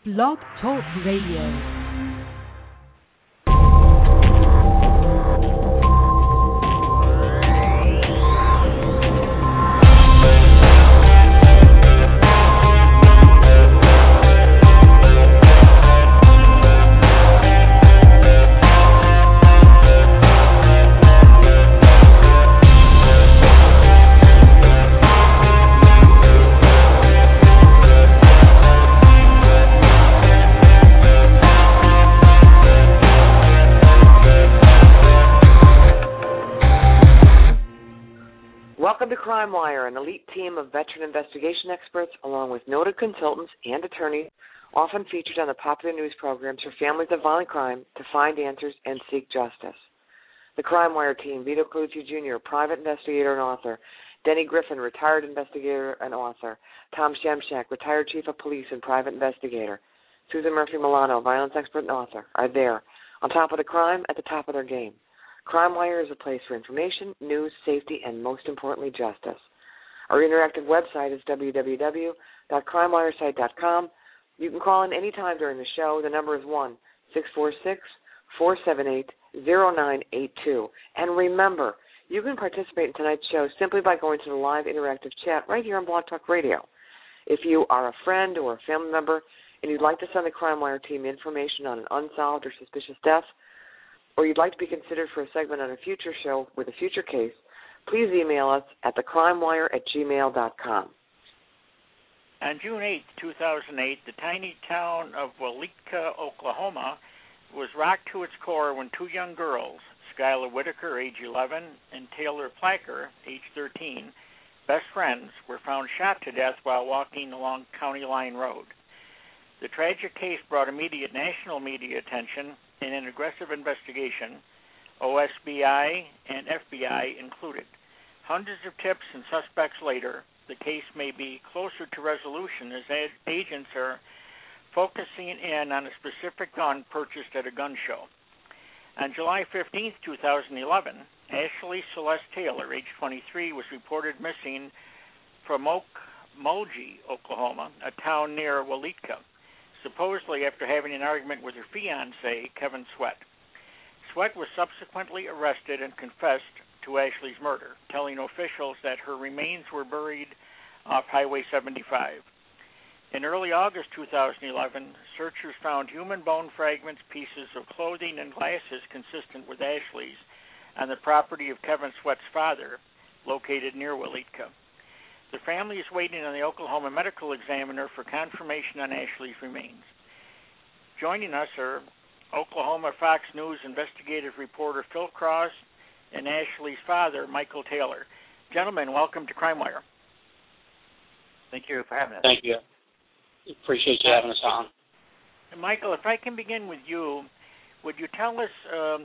Blog Talk Radio. Welcome to Crime Wire, an elite team of veteran investigation experts, along with noted consultants and attorneys, often featured on the popular news programs for families of violent crime to find answers and seek justice. The Crime Wire team: Vito Colucci Jr., private investigator and author; Denny Griffin, retired investigator and author; Tom Shemshak, retired chief of police and private investigator; Susan Murphy Milano, violence expert and author, are there, on top of the crime, at the top of their game. Crime Wire is a place for information, news, safety, and most importantly, justice. Our interactive website is www.crimewiresite.com. You can call in any time during the show. The number is 1-646-478-0982. And remember, you can participate in tonight's show simply by going to the live interactive chat right here on Blog Talk Radio. If you are a friend or a family member and you'd like to send the Crime Wire team information on an unsolved or suspicious death, or you'd like to be considered for a segment on a future show with a future case, please email us at thecrimewire@gmail.com. On June 8, 2008, the tiny town of Waleetka, Oklahoma, was rocked to its core when two young girls, Skylar Whitaker, age 11, and Taylor Placker, age 13, best friends, were found shot to death while walking along County Line Road. The tragic case brought immediate national media attention in an aggressive investigation, OSBI and FBI included. Hundreds of tips and suspects later, the case may be closer to resolution as agents are focusing in on a specific gun purchased at a gun show. On July 15, 2011, Ashley Celeste Taylor, age 23, was reported missing from Okmulgee, Oklahoma, a town near Waleetka, supposedly after having an argument with her fiancé, Kevin Sweat. Sweat was subsequently arrested and confessed to Ashley's murder, telling officials that her remains were buried off Highway 75. In early August 2011, searchers found human bone fragments, pieces of clothing, and glasses consistent with Ashley's on the property of Kevin Sweat's father, located near Waleetka. The family is waiting on the Oklahoma medical examiner for confirmation on Ashley's remains. Joining us are Oklahoma Fox News investigative reporter Phil Cross and Ashley's father, Michael Taylor. Gentlemen, welcome to Crime Wire. Thank you for having us. Thank you. Appreciate you having us on. And Michael, if I can begin with you, would you tell us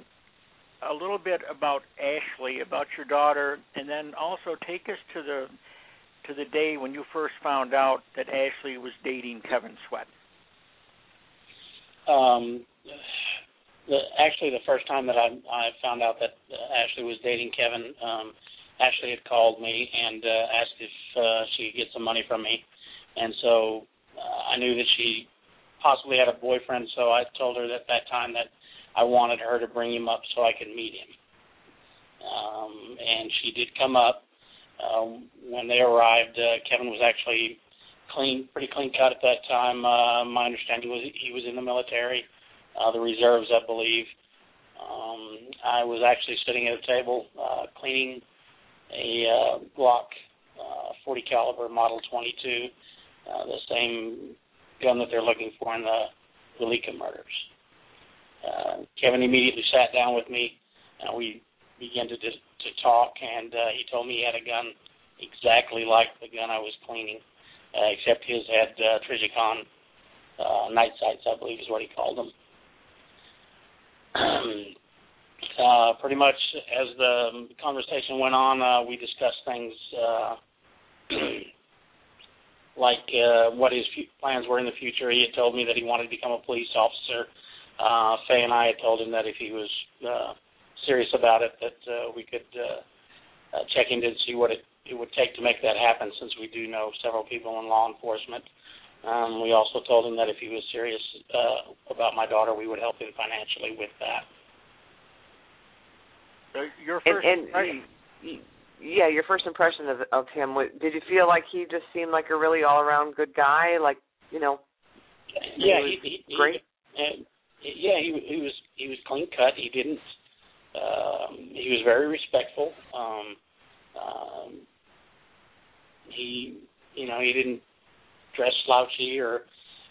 a little bit about Ashley, about your daughter, and then also take us to the day when you first found out that Ashley was dating Kevin Sweat? Actually, the first time that I found out that Ashley was dating Kevin, Ashley had called me and asked if she could get some money from me. And so I knew that she possibly had a boyfriend, so I told her at that time that I wanted her to bring him up so I could meet him. And she did come up. When they arrived, Kevin was actually pretty clean cut at that time. My understanding was he was in the military, the reserves, I believe. I was actually sitting at a table cleaning a Glock 40 caliber Model 22, the same gun that they're looking for in the Waleetka murders. Kevin immediately sat down with me. We began to talk, and he told me he had a gun exactly like the gun I was cleaning, except his had Trijicon night sights, I believe is what he called them. Pretty much as the conversation went on, we discussed things like what his plans were in the future. He had told me that he wanted to become a police officer. Faye and I had told him that if he was serious about it, that we could check into and see what it would take to make that happen, since we do know several people in law enforcement We also told him that if he was serious about my daughter, we would help him financially with that. Your first your first impression of him, did you feel like he just seemed like a really all-around good guy? Like, you know, he great. He was clean cut. He didn't. He was very respectful. He didn't dress slouchy or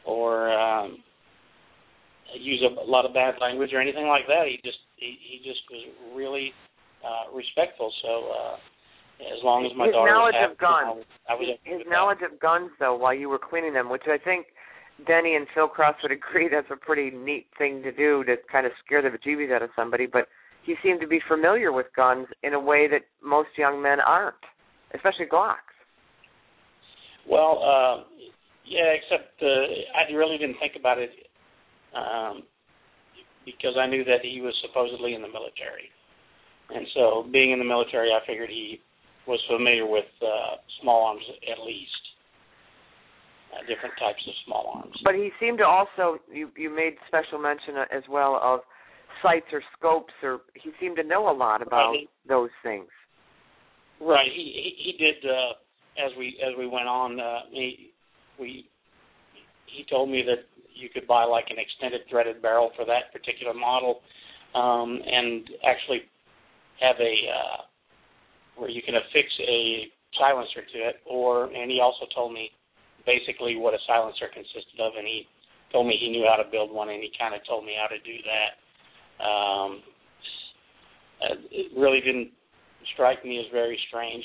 use a lot of bad language or anything like that. He just was really respectful. So as long as my his daughter knowledge was happy, of guns, I was his knowledge of guns, though, while you were cleaning them, which I think Denny and Phil Cross would agree that's a pretty neat thing to do to kind of scare the bejeebies out of somebody. But he seemed to be familiar with guns in a way that most young men aren't, especially Glocks. Well, except I really didn't think about it because I knew that he was supposedly in the military. And so being in the military, I figured he was familiar with small arms at least, different types of small arms. But he seemed to also, you made special mention as well of sights or scopes, or he seemed to know a lot about those things. Right. He did. As we went on, he told me that you could buy like an extended threaded barrel for that particular model, and actually have where you can affix a silencer to it, and he also told me basically what a silencer consisted of, and he told me he knew how to build one, and he kind of told me how to do that. It really didn't strike me as very strange.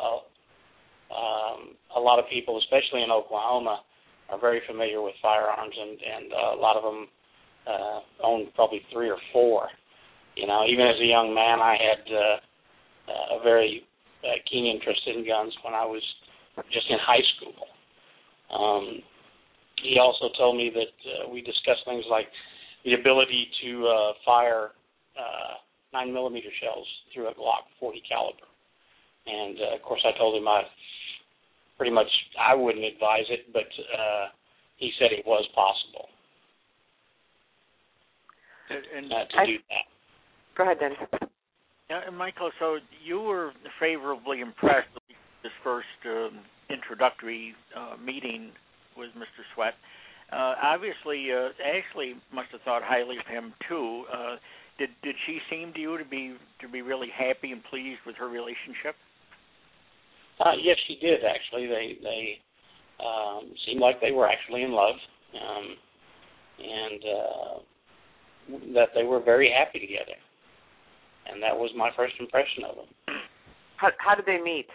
A lot of people, especially in Oklahoma, are very familiar with firearms, and a lot of them own probably 3 or 4. You know, even as a young man, I had a very keen interest in guns when I was just in high school. He also told me that we discussed things like the ability to fire 9mm shells through a Glock 40 caliber. And, of course, I told him I wouldn't advise it, but he said it was possible to do that. Go ahead, Dennis. Michael, so you were favorably impressed with this first introductory meeting with Mr. Sweat. Obviously, Ashley must have thought highly of him too. Did she seem to you to be really happy and pleased with her relationship? Yes, she did, actually. They seemed like they were actually in love, and that they were very happy together. And that was my first impression of them. How did they meet?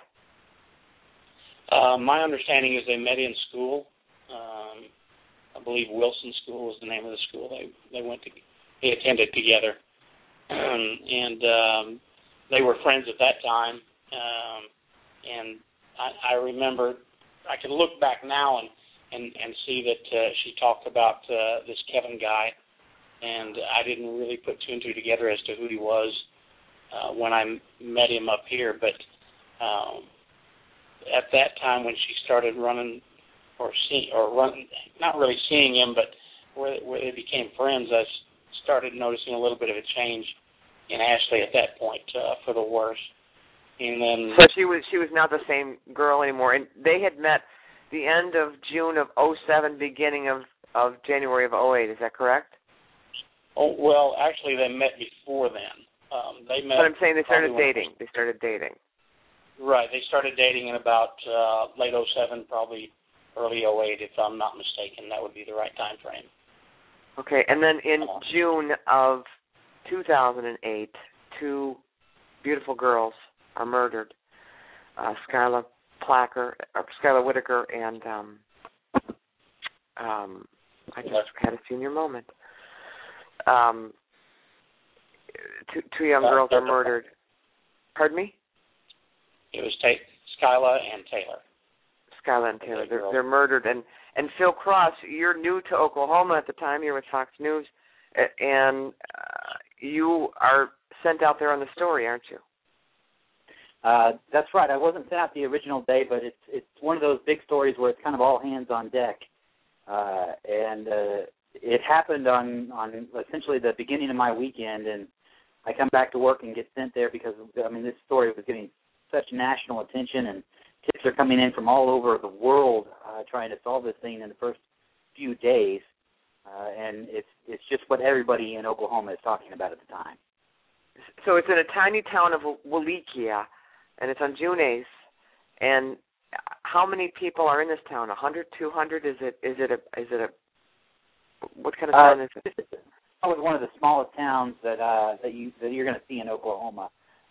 My understanding is they met in school. I believe Wilson School was the name of the school. They attended together, and they were friends at that time. And I remember, I can look back now and see that she talked about this Kevin guy, and I didn't really put 2 and 2 together as to who he was when I met him up here. But at that time, when she started running, not really seeing him, but where they became friends, I started noticing a little bit of a change in Ashley at that point for the worse. And then, so she was not the same girl anymore. And they had met the end of June of 2007, beginning of January of 2008. Is that correct? Oh, well, actually, they met before then. They met. But I'm saying they started dating. They started dating. Right. They started dating in about late 2007, probably early 2008, if I'm not mistaken. That would be the right time frame. Okay. And then in June of 2008, 2 beautiful girls are murdered. Skylar Whitaker, and I just had a senior moment. 2 young girls are murdered. Pardon me? It was Skylar and Taylor. Skylar and Taylor. They're murdered. And Phil Cross, you're new to Oklahoma at the time. You're with Fox News, and you are sent out there on the story, aren't you? That's right. I wasn't sent out the original day, but it's one of those big stories where it's kind of all hands on deck. and it happened on essentially the beginning of my weekend, and I come back to work and get sent there because, I mean, this story was getting such national attention, and tips are coming in from all over the world trying to solve this thing in the first few days, and it's just what everybody in Oklahoma is talking about at the time. So it's in a tiny town of Wallachia, and it's on June 8th. And how many people are in this town? 100, 200? Is it a what kind of town is it? It's probably one of the smallest towns that you're going to see in Oklahoma.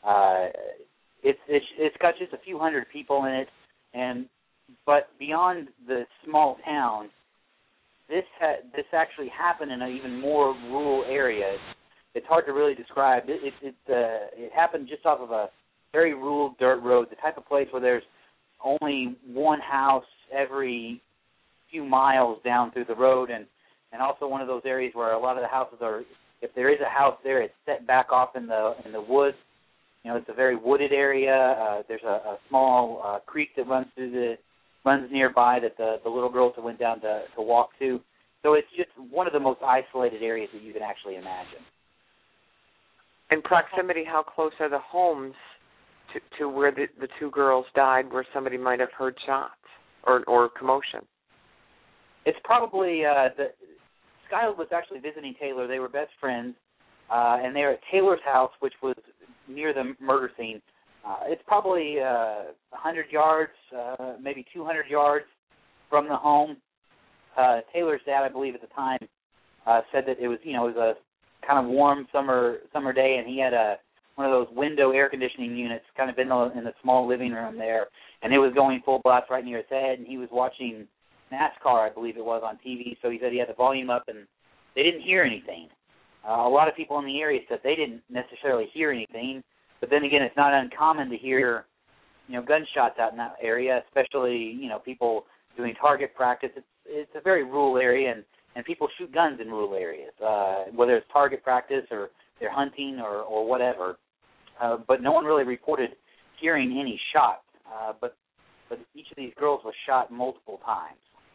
It's got just a few hundred people in it, but beyond the small town, this actually happened in an even more rural area. It's hard to really describe. It happened just off of a very rural dirt road, the type of place where there's only one house every few miles down through the road, and also one of those areas where a lot of the houses are, if there is a house there, it's set back off in the woods. You know, it's a very wooded area. There's a small creek that runs nearby that the little girls went down to walk to. So it's just one of the most isolated areas that you can actually imagine. In proximity, how close are the homes to where the two girls died, where somebody might have heard shots or commotion? It's probably Skylar was actually visiting Taylor. They were best friends, and they were at Taylor's house, which was near the murder scene. It's probably 100 yards, maybe 200 yards from the home. Taylor's dad, I believe, at the time said that it was a kind of warm summer day, and he had one of those window air conditioning units kind of in the small living room there, and it was going full blast right near his head, and he was watching NASCAR, I believe it was, on TV, so he said he had the volume up, and they didn't hear anything. A lot of people in the area said they didn't necessarily hear anything, but then again, it's not uncommon to hear, gunshots out in that area, especially, people doing target practice. It's a very rural area, and people shoot guns in rural areas, whether it's target practice or they're hunting or whatever. But no one really reported hearing any shots. But each of these girls was shot multiple times.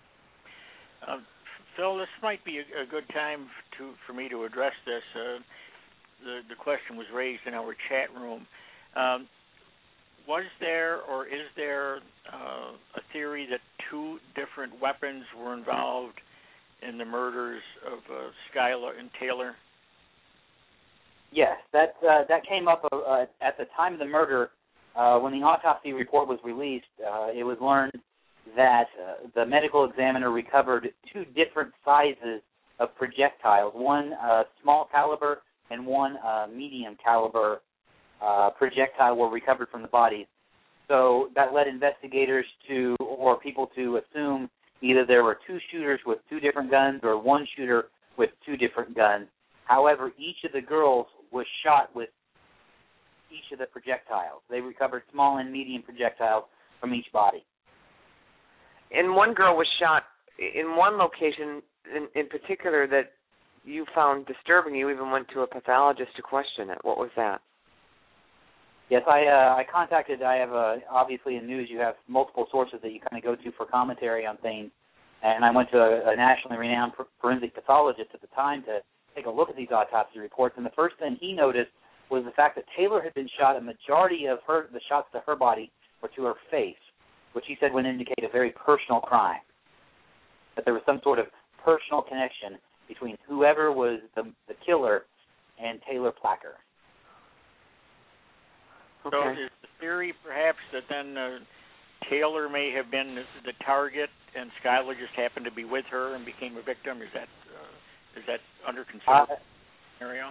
Phil, this might be a good time for me to address this. The question was raised in our chat room. Was there or is there a theory that two different weapons were involved in the murders of Skylar and Taylor? Yes, that came up at the time of the murder. When the autopsy report was released, it was learned that the medical examiner recovered two different sizes of projectiles, one small caliber and one medium caliber projectile were recovered from the bodies. So that led investigators or people to assume either there were two shooters with two different guns or one shooter with two different guns. However, each of the girls was shot with each of the projectiles. They recovered small and medium projectiles from each body. And one girl was shot in one location in particular that you found disturbing. You even went to a pathologist to question it. What was that? Yes, I contacted, obviously in news you have multiple sources that you kind of go to for commentary on things, and I went to a nationally renowned forensic pathologist at the time to take a look at these autopsy reports, and the first thing he noticed was the fact that Taylor had been shot. A majority of the shots to her body were to her face, which he said would indicate a very personal crime, that there was some sort of personal connection between whoever was the killer and Taylor Placker. So is the theory perhaps that then Taylor may have been the target and Skylar just happened to be with her and became a victim? Is that under consideration scenario?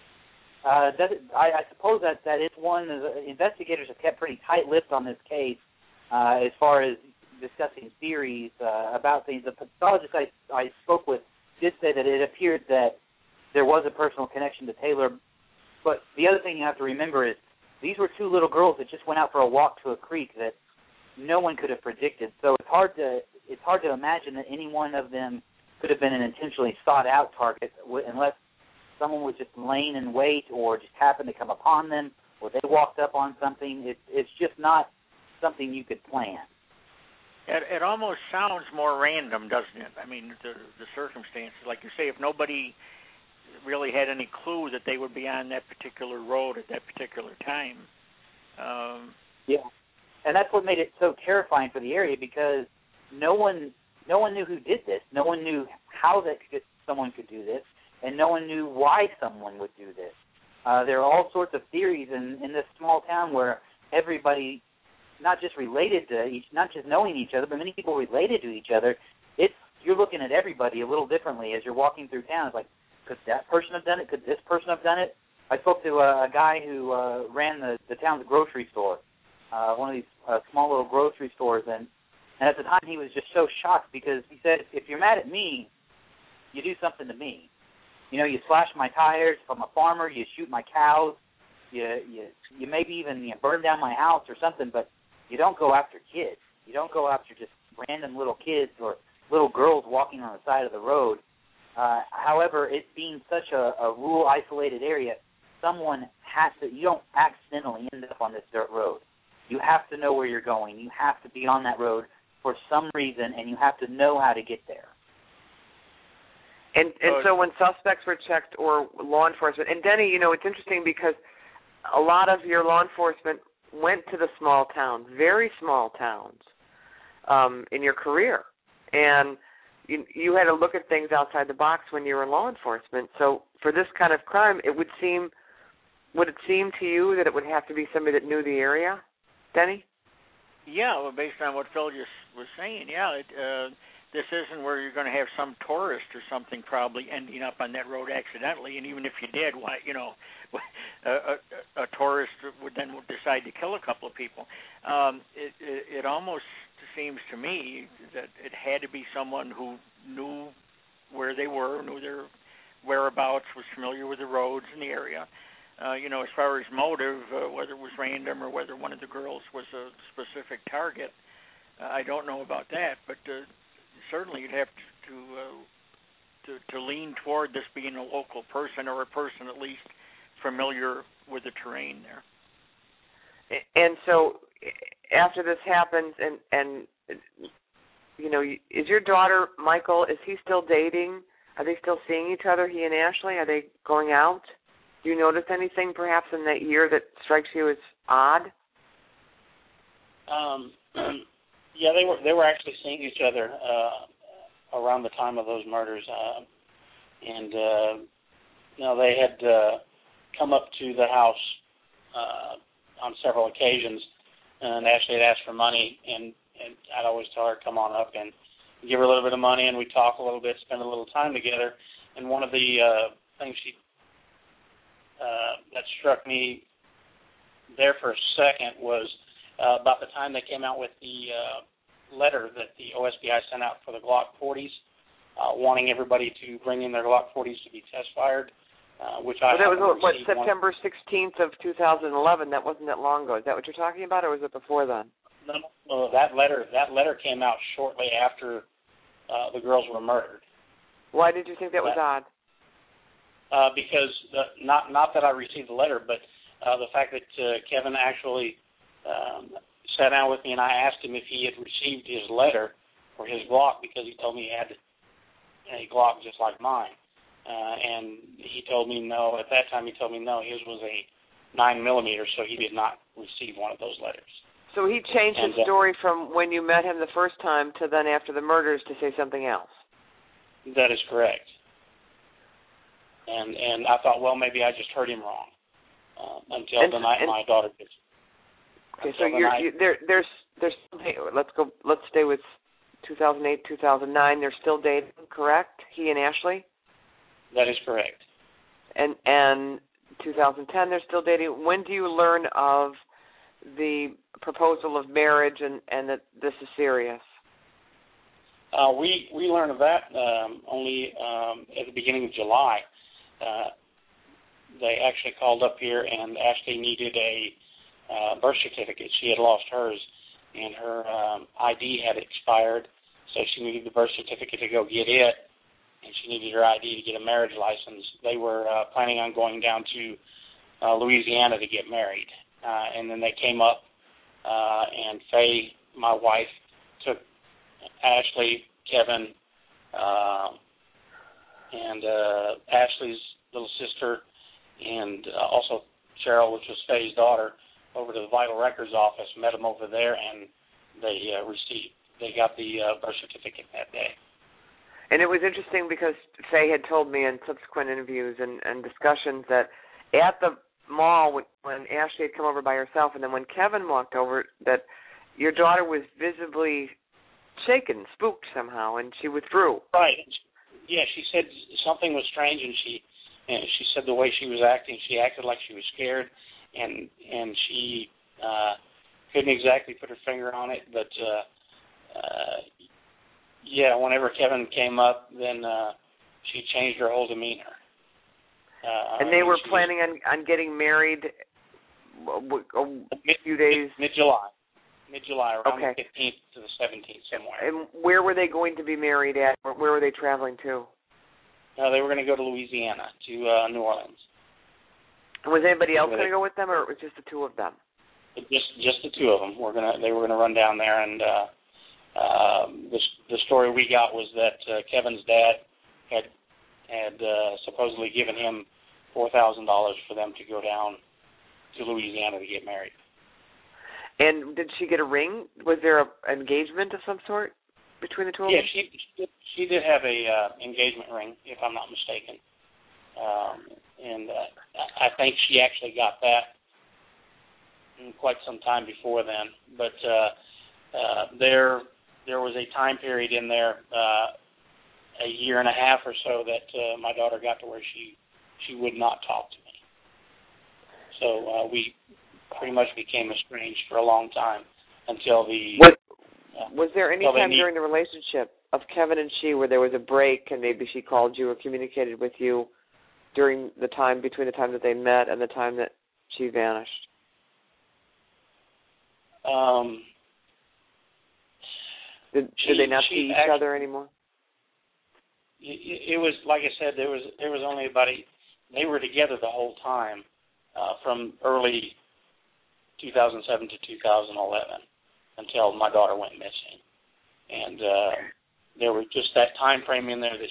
I suppose that is one. Investigators have kept pretty tight-lipped on this case as far as discussing theories about things. The pathologist I spoke with did say that it appeared that there was a personal connection to Taylor, but the other thing you have to remember is these were two little girls that just went out for a walk to a creek that no one could have predicted. So it's hard to imagine that any one of them could have been an intentionally sought-out target unless someone was just laying in wait or just happened to come upon them or they walked up on something. It's just not something you could plan. It almost sounds more random, doesn't it? I mean, the circumstances, like you say, if nobody really had any clue that they would be on that particular road at that particular time. Yeah, and that's what made it so terrifying for the area, because no one knew who did this. No one knew how someone could do this, and no one knew why someone would do this. There are all sorts of theories in this small town where everybody, not just related to not just knowing each other, but many people related to each other. You're looking at everybody a little differently as you're walking through town. It's like, could that person have done it? Could this person have done it? I spoke to a guy who ran the town's grocery store, one of these small little grocery stores, and at the time he was just so shocked, because he said, if you're mad at me, you do something to me. You know, you slash my tires. If I'm a farmer, you shoot my cows. You maybe even burn down my house or something, but you don't go after kids. You don't go after just random little kids or little girls walking on the side of the road. However, it being such a rural, isolated area, someone has to, you don't accidentally end up on this dirt road. You have to know where you're going. You have to be on that road for some reason, and you have to know how to get there. And so when suspects were checked, or law enforcement, and Denny, you know, it's interesting because a lot of your law enforcement went to the small towns, very small towns, in your career. And you had to look at things outside the box when you were in law enforcement. So for this kind of crime, would it seem to you that it would have to be somebody that knew the area, Denny? Yeah, well, based on what Phil just was saying, yeah, this isn't where you're going to have some tourist or something probably ending up on that road accidentally. And even if you did, why, you know, a tourist would decide to kill a couple of people. It almost seems to me that it had to be someone who knew where they were, knew their whereabouts, was familiar with the roads in the area. You know, as far as motive, whether it was random or whether one of the girls was a specific target, I don't know about that. But certainly you'd have to lean toward this being a local person, or a person at least familiar with the terrain there. And so after this happens, and you know, is your daughter, Michael, is he still dating? Are they still seeing each other, he and Ashley? Are they going out? Do you notice anything perhaps in that year that strikes you as odd? Yeah, they were actually seeing each other around the time of those murders, and you know, they had come up to the house on several occasions, and Ashley had asked for money, and I'd always tell her, come on up and give her a little bit of money, and we'd talk a little bit, spend a little time together. And one of the things that struck me there for a second was about the time they came out with the letter that the OSBI sent out for the Glock 40s, wanting everybody to bring in their Glock 40s to be test fired, which I that was September 16th of 2011. That wasn't that long ago. Is that what you're talking about, or was it before then? No, that letter came out shortly after the girls were murdered. Why did you think that was odd? Because not that I received the letter, but the fact that Kevin actually sat down with me, and I asked him if he had received his letter for his Glock, because he told me he had a Glock just like mine. And he told me no. At that time, he told me no, his was a 9mm, so he did not receive one of those letters. So he changed his story from when you met him the first time to then after the murders to say something else. That is correct. And I thought, well, maybe I just heard him wrong until the night my daughter did. Okay, so let's stay with 2008, 2009. They're still dating, correct? He and Ashley? That is correct. And 2010, they're still dating. When do you learn of the proposal of marriage and that this is serious? We learned of that only at the beginning of July. They actually called up here, and Ashley needed a birth certificate. She had lost hers, and her ID had expired, so she needed the birth certificate to go get it, and she needed her ID to get a marriage license. They were planning on going down to Louisiana to get married, and then they came up, and Faye, my wife, took Ashley, Kevin, and Ashley's little sister, and also Cheryl, which was Faye's daughter, over to the Vital Records office, met them over there, and they got the birth certificate that day. And it was interesting because Faye had told me in subsequent interviews and discussions that at the mall when Ashley had come over by herself, and then when Kevin walked over, that your daughter was visibly shaken, spooked somehow, and she withdrew. Right. Yeah, she said something was strange, and she said the way she was acting, she acted like she was scared, and she couldn't exactly put her finger on it, but yeah, whenever Kevin came up, then she changed her whole demeanor. And they were planning on getting married a few days? Mid-July, around okay. the 15th to the 17th, somewhere. And where were they going to be married at? Or where were they traveling to? They were going to go to Louisiana, to New Orleans. And was anybody else going to go with them, or it was just the two of them? Just the two of them. They were going to run down there, and the story we got was that Kevin's dad had supposedly given him $4,000 for them to go down to Louisiana to get married. And did she get a ring? Was there an engagement of some sort between the two of them? Yeah, she did have a engagement ring, if I'm not mistaken. And I think she actually got that quite some time before then. But there was a time period in there, a year and a half or so, that my daughter got to where she would not talk to me. So we pretty much became estranged for a long time until was there any time during the relationship of Kevin and she where there was a break and maybe she called you or communicated with you during the time between the time that they met and the time that she vanished? Did they not see each other anymore? It was, like I said, there was only they were together the whole time, from early 2007 to 2011 until my daughter went missing. And there was just that time frame in there that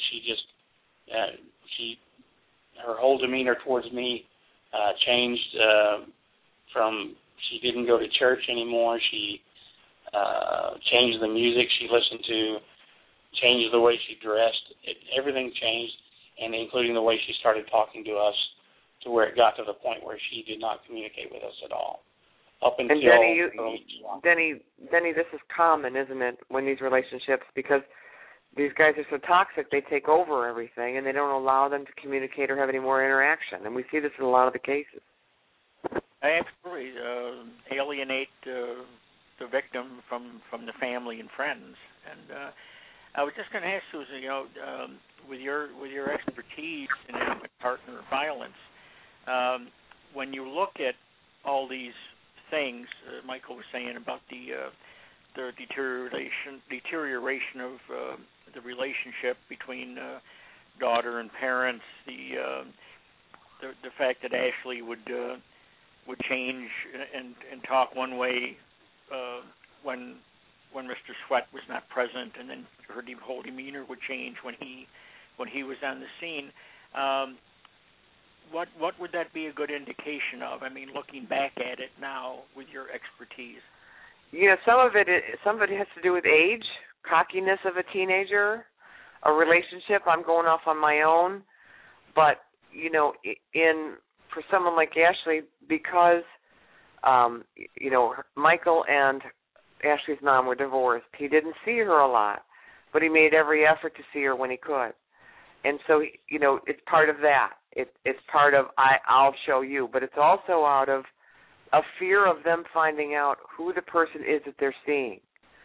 her whole demeanor towards me changed from she didn't go to church anymore. She changed the music she listened to, changed the way she dressed. Everything changed, and including the way she started talking to us, to where it got to the point where she did not communicate with us at all. Up until Denny, this is common, isn't it, when these relationships, because these guys are so toxic, they take over everything, and they don't allow them to communicate or have any more interaction. And we see this in a lot of the cases. I absolutely alienate the victim from the family and friends. And I was just going to ask Susan, with your expertise in intimate partner violence, when you look at all these things Michael was saying about the deterioration of the relationship between daughter and parents, the fact that Ashley would change and talk one way when Mr. Sweat was not present, and then her whole demeanor would change when he was on the scene. What would that be a good indication of? I mean, looking back at it now with your expertise. Some of it has to do with age, cockiness of a teenager, a relationship. I'm going off on my own, but for someone like Ashley, because Michael and Ashley's mom were divorced, he didn't see her a lot, but he made every effort to see her when he could. And so, it's part of that. It's part of I'll show you, but it's also out of a fear of them finding out who the person is that they're seeing.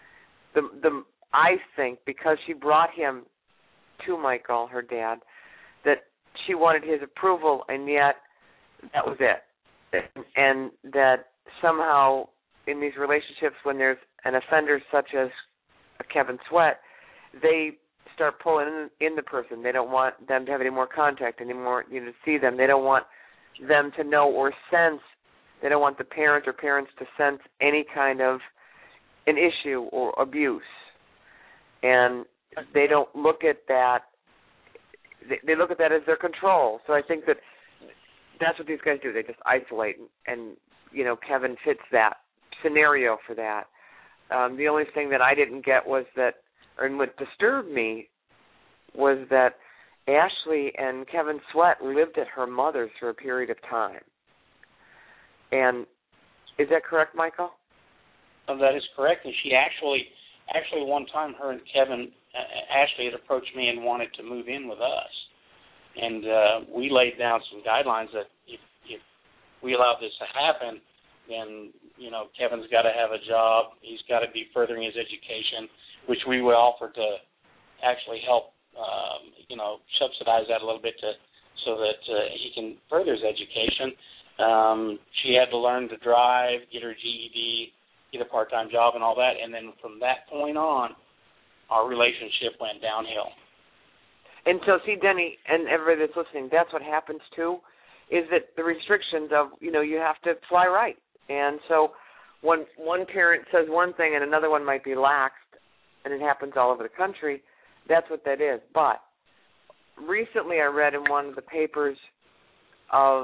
I think because she brought him to Michael, her dad, that she wanted his approval, and yet that was it. And that somehow in these relationships, when there's an offender such as Kevin Sweat, they start pulling in the person. They don't want them to have any more contact anymore, to see them. They don't want them to know or sense. They don't want the parent or parents to sense any kind of an issue or abuse. and they don't look at that. They look at that as their control. So I think that's what these guys do. They just isolate, and Kevin fits that scenario for that. The only thing that I didn't get was that, and what disturbed me was that Ashley and Kevin Sweat lived at her mother's for a period of time. And is that correct, Michael? That is correct. And she actually one time, her and Kevin, Ashley had approached me and wanted to move in with us. And we laid down some guidelines that if we allow this to happen, then, Kevin's got to have a job. He's got to be furthering his education, which we would offer to actually help, subsidize that a little bit so that he can further his education. She had to learn to drive, get her GED, get a part-time job and all that. And then from that point on, our relationship went downhill. And so, see, Denny, and everybody that's listening, that's what happens, too, is that the restrictions of, you have to fly right. And so when one parent says one thing and another one might be laxed, and it happens all over the country, that's what that is. But recently I read in one of the papers of,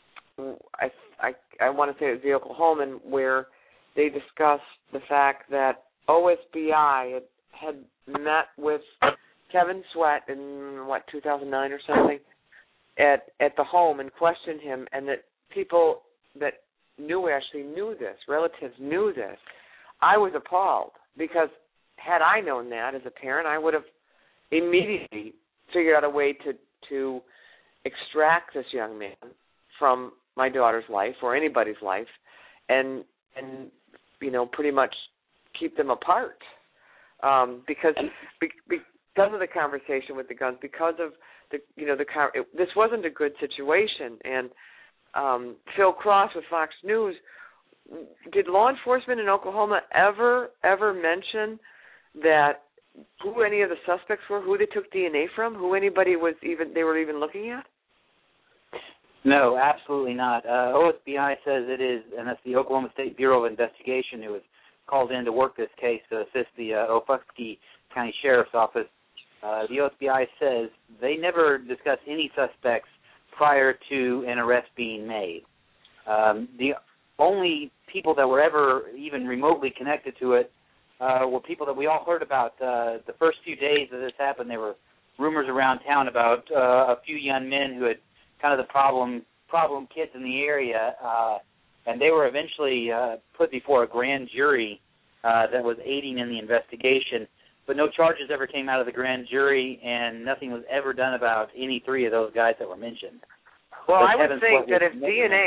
I want to say it was the Oklahoman, where they discussed the fact that OSBI had met with Kevin Sweat in, 2009 or something, at the home and questioned him, and that people that knew Ashley knew this, relatives knew this. I was appalled because had I known that as a parent, I would have immediately figured out a way to extract this young man from my daughter's life or anybody's life and pretty much keep them apart because of the conversation with the guns, because of this wasn't a good situation. And Phil Cross with Fox News, did law enforcement in Oklahoma ever mention that who any of the suspects were, who they took DNA from, who anybody they were even looking at? No, absolutely not. OSBI says it is, and that's the Oklahoma State Bureau of Investigation, who was called in to work this case to assist the Ofuskee County Sheriff's Office. The OSBI says they never discussed any suspects prior to an arrest being made. The only people that were ever even remotely connected to it were people that we all heard about. The first few days that this happened, there were rumors around town about a few young men who had kind of the problem kids in the area, and they were eventually put before a grand jury that was aiding in the investigation. But no charges ever came out of the grand jury, and nothing was ever done about any three of those guys that were mentioned. Well, I would think that if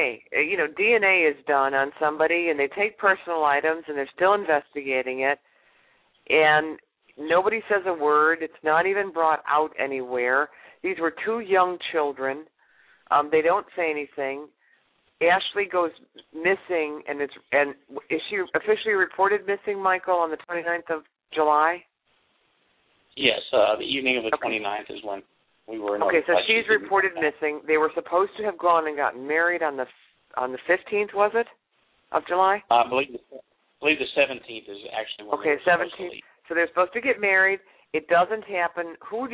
DNA is done on somebody and they take personal items and they're still investigating it and nobody says a word, it's not even brought out anywhere. These were two young children. They don't say anything. Ashley goes missing, and is she officially reported missing, Michael, on the 29th of July? Yes, the evening of the 29th is when we were notified. Okay, so she's reported missing. They were supposed to have gone and gotten married on the 15th, was it, of July? I believe the 17th is actually when. Okay, 17th. So they're supposed to get married. It doesn't happen. Who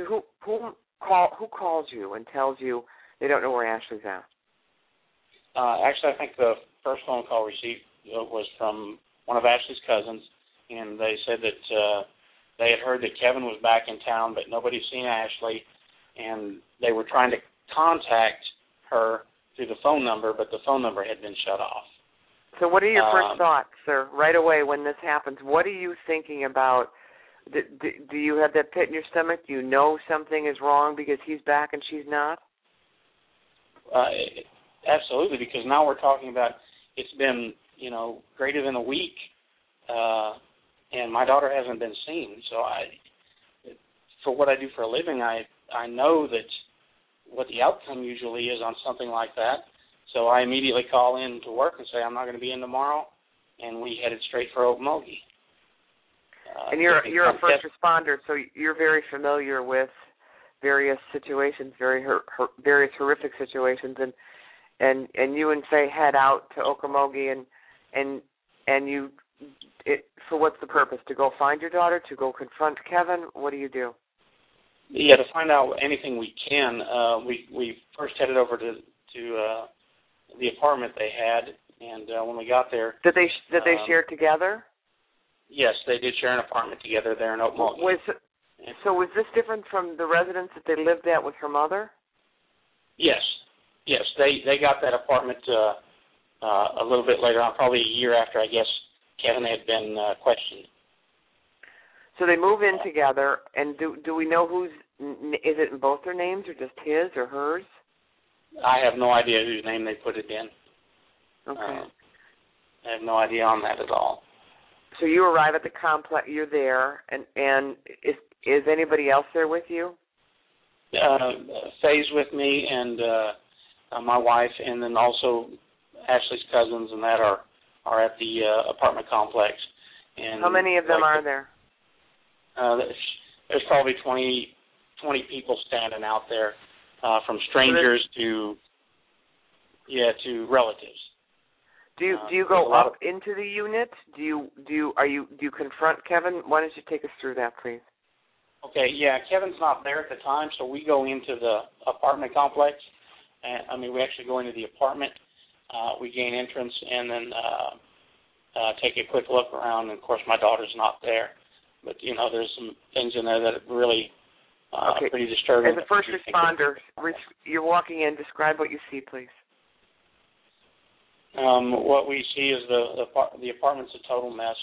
calls you and tells you they don't know where Ashley's at? Actually, I think the first phone call received was from one of Ashley's cousins, and they said that they had heard that Kevin was back in town, but nobody's seen Ashley, and they were trying to contact her through the phone number, but the phone number had been shut off. So what are your first thoughts, sir, right away when this happens? What are you thinking about? Do you have that pit in your stomach? Do you know something is wrong because he's back and she's not? Absolutely, because now we're talking about it's been, greater than a week, and my daughter hasn't been seen. So for what I do for a living, I know that what the outcome usually is on something like that. So I immediately call in to work and say I'm not going to be in tomorrow, and we headed straight for Okmulgee. And you're a first responder, so you're very familiar with various situations, various horrific situations, and you and Faye head out to Okmulgee and you for what's the purpose? To go find your daughter? To go confront Kevin? What do you do? Yeah, to find out anything we can. We first headed over to the apartment they had, and when we got there, did they share together? Yes, they did share an apartment together there in Oakmont. So was this different from the residence that they lived at with her mother? Yes, they got that apartment a little bit later on, probably a year after, I guess, Kevin had been questioned. So they move in together, and do we know is it in both their names, or just his or hers? I have no idea whose name they put it in. Okay. I have no idea on that at all. So you arrive at the complex, you're there, and is anybody else there with you? Faye's with me, and my wife, and then also Ashley's cousins, and that are at the apartment complex. And how many of them are there? There's probably 20 people standing out there, from strangers to relatives. Do you go up into the unit? Do you confront Kevin? Why don't you take us through that, please? Okay, yeah, Kevin's not there at the time, so we go into the apartment complex. We actually go into the apartment. We gain entrance and then take a quick look around. And of course, my daughter's not there, but there's some things in there that are really pretty disturbing. As a first responder, you're walking in. Describe what you see, please. What we see is the apartment's a total mess.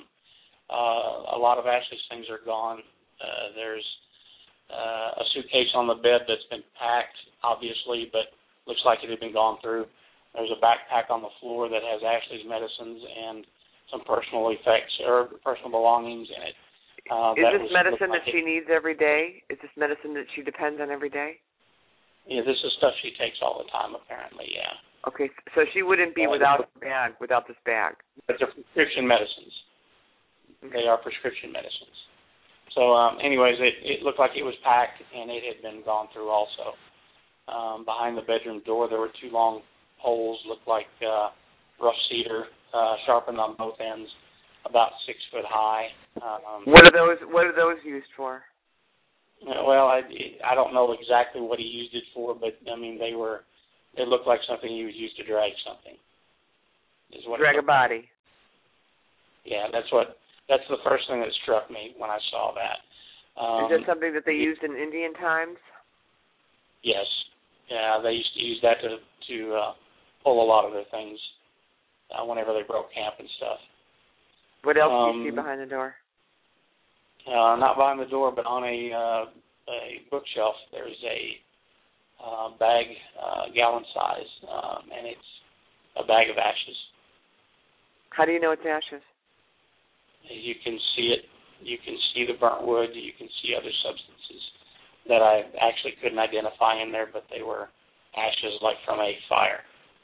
A lot of Ashley's things are gone. There's a suitcase on the bed that's been packed, obviously, but looks like it had been gone through. There's a backpack on the floor that has Ashley's medicines and some personal effects or personal belongings in it. Is this medicine that she needs every day? Is this medicine that she depends on every day? Yeah, this is stuff she takes all the time, apparently, yeah. Okay, so she wouldn't be without this bag. But they're prescription medicines. Okay. They are prescription medicines. So, anyways, it looked like it was packed, and it had been gone through also. Behind the bedroom door, there were two long poles, looked like rough cedar, sharpened on both ends, about 6 foot high. What are those used for? Well, I don't know exactly what he used it for, but they looked like something he would use to drag something. Drag a body. Yeah, that's the first thing that struck me when I saw that. Is that something that they used in Indian times? Yes. Yeah, they used to use that to pull a lot of their things whenever they broke camp and stuff. What else do you see behind the door? Not behind the door, but on a bookshelf, there's a bag, gallon size, and it's a bag of ashes. How do you know it's ashes? You can see it. You can see the burnt wood. You can see other substances that I actually couldn't identify in there, but they were ashes like from a fire.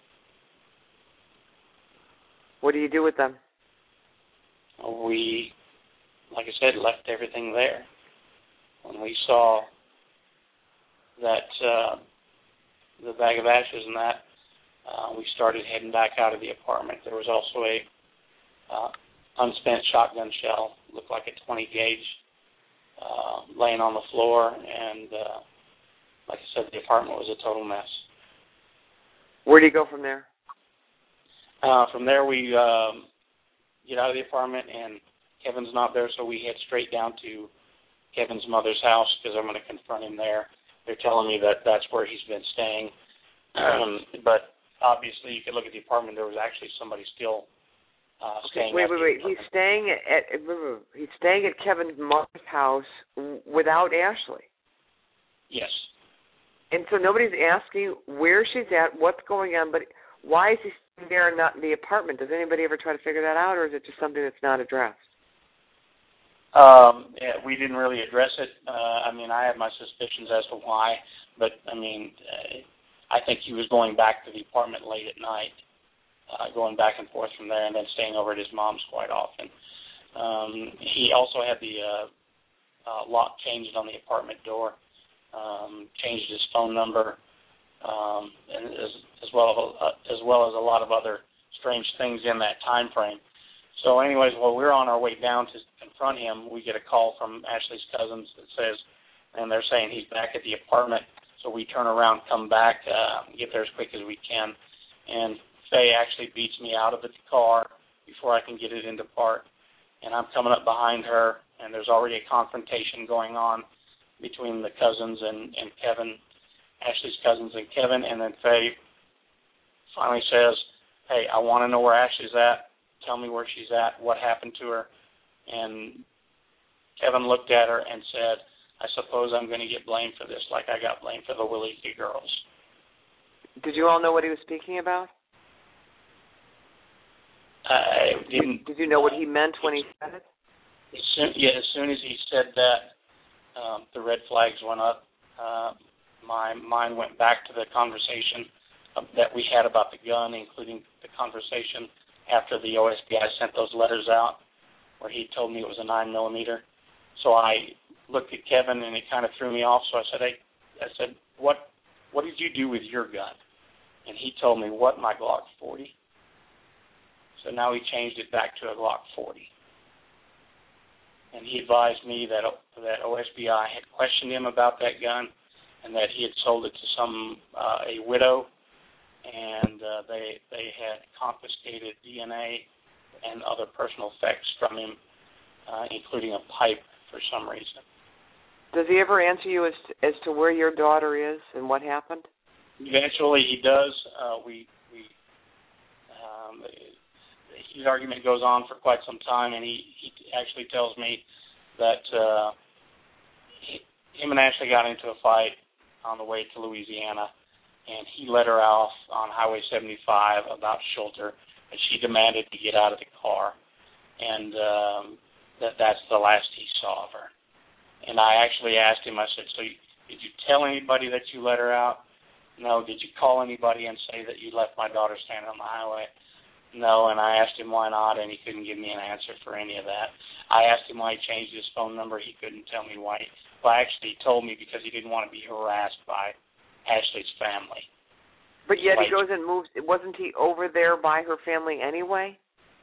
What do you do with them? We, like I said, left everything there. When we saw that the bag of ashes and that, we started heading back out of the apartment. There was also a unspent shotgun shell, looked like a 20 gauge, laying on the floor, and like I said, the apartment was a total mess. Where do you go from there? From there, we get out of the apartment, and Kevin's not there, so we head straight down to Kevin's mother's house because I'm going to confront him there. They're telling me that that's where he's been staying. But obviously, you could look at the apartment. There was actually somebody still staying. Wait. He's staying at Kevin's mother's house without Ashley. Yes. And so nobody's asking where she's at, what's going on, but why is he staying there and not in the apartment? Does anybody ever try to figure that out, or is it just something that's not addressed? Yeah, we didn't really address it. I had my suspicions as to why, but, I think he was going back to the apartment late at night, going back and forth from there and then staying over at his mom's quite often. He also had the lock changed on the apartment door, changed his phone number, and as well as a lot of other strange things in that time frame. So anyways, while we're on our way down to confront him, we get a call from Ashley's cousins that says, and they're saying he's back at the apartment. So we turn around, come back, get there as quick as we can. And Faye actually beats me out of the car before I can get it into park. And I'm coming up behind her, and there's already a confrontation going on between the cousins and Kevin, Ashley's cousins and Kevin. And then Faye finally says, hey, I want to know where Ashley's at. Tell me where she's at, what happened to her. And Kevin looked at her and said, I suppose I'm going to get blamed for this like I got blamed for the Williki girls. Did you all know what he was speaking about? I didn't. Did you know what he meant when he said it? As soon as he said that, the red flags went up. My mind went back to the conversation that we had about the gun, including the conversation after the OSBI sent those letters out where he told me it was a 9mm. So I looked at Kevin, and it kind of threw me off. So I said, what did you do with your gun? And he told me, what, my Glock 40? So now he changed it back to a Glock 40. And he advised me that OSBI had questioned him about that gun and that he had sold it to a widow, and they had confiscated DNA and other personal effects from him, including a pipe for some reason. Does he ever answer you as to where your daughter is and what happened? Eventually he does. His argument goes on for quite some time, and he actually tells me that him and Ashley got into a fight on the way to Louisiana, and he let her off on Highway 75 about Schulter, and she demanded to get out of the car, and that's the last he saw of her. And I actually asked him, I said, so did you tell anybody that you let her out? No. Did you call anybody and say that you left my daughter standing on the highway? No. And I asked him why not, and he couldn't give me an answer for any of that. I asked him why he changed his phone number. He couldn't tell me why. Well, actually, he told me because he didn't want to be harassed by Ashley's family. But yet he goes and moves. Wasn't he over there by her family anyway?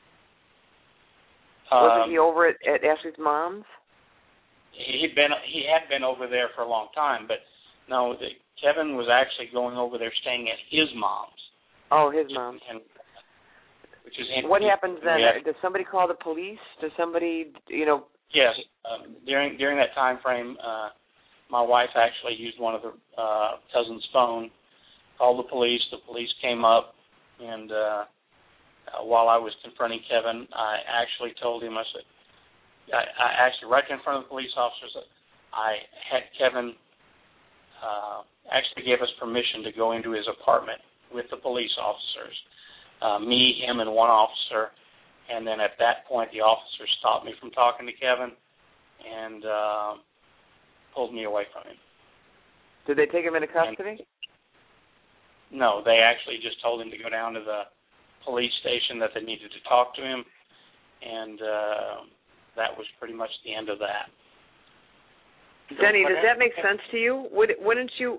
Wasn't he over at Ashley's mom's? He had been over there for a long time, but no, Kevin was actually going over there staying at his mom's. Oh, his mom's. Which is what happens then? Does somebody call the police? Does somebody, Yes. During that time frame, my wife actually used one of her cousin's phone, called the police. The police came up, and while I was confronting Kevin, I actually told him, I actually, right in front of the police officers, I had Kevin actually gave us permission to go into his apartment with the police officers, me, him, and one officer. And then at that point, the officer stopped me from talking to Kevin and pulled me away from him. Did they take him into custody? No, they actually just told him to go down to the police station, that they needed to talk to him, and that was pretty much the end of that. Denny, does that make sense to you? Wouldn't you,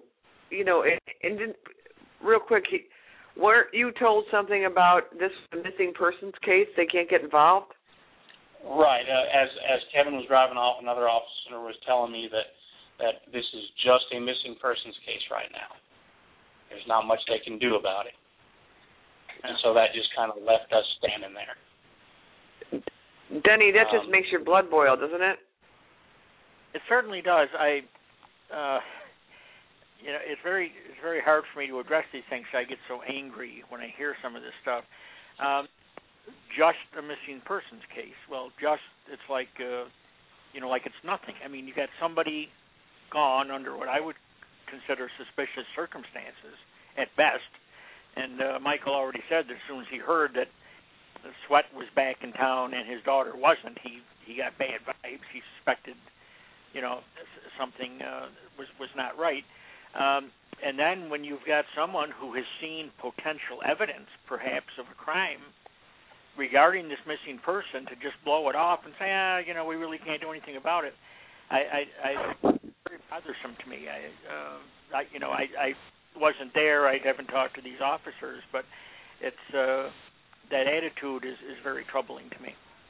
real quick, weren't you told something about this missing persons case? They can't get involved? Right. As Kevin was driving off, another officer was telling me that this is just a missing persons case right now. There's not much they can do about it. And so that just kind of left us standing there. Denny, that just makes your blood boil, doesn't it? It certainly does. It's very hard for me to address these things. I get so angry when I hear some of this stuff. Just a missing persons case. Well, it's like like it's nothing. I mean, you got somebody gone under what I would consider suspicious circumstances at best. And Michael already said that as soon as he heard that Sweat was back in town and his daughter wasn't, he got bad vibes. He suspected, something was not right. And then when you've got someone who has seen potential evidence, perhaps, of a crime regarding this missing person, to just blow it off and say, we really can't do anything about it, it's very bothersome to me. I wasn't there. I haven't talked to these officers, but it's that attitude is very troubling to me.